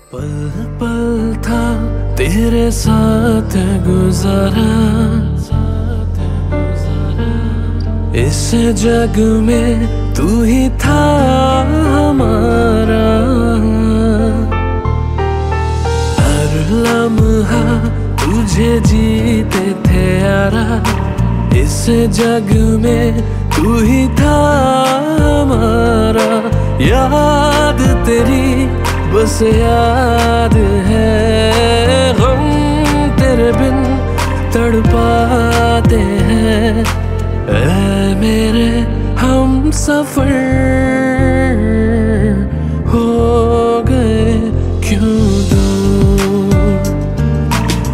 पल पल था तेरे साथ गुजारा, इस जग में तू ही था हमारा। हर लम्हा तुझे जीते थे यारा, इस जग में तू ही था हमारा। याद तेरी बस याद है, गम तेरे बिन तड़पाते हैं। ऐ मेरे हम सफर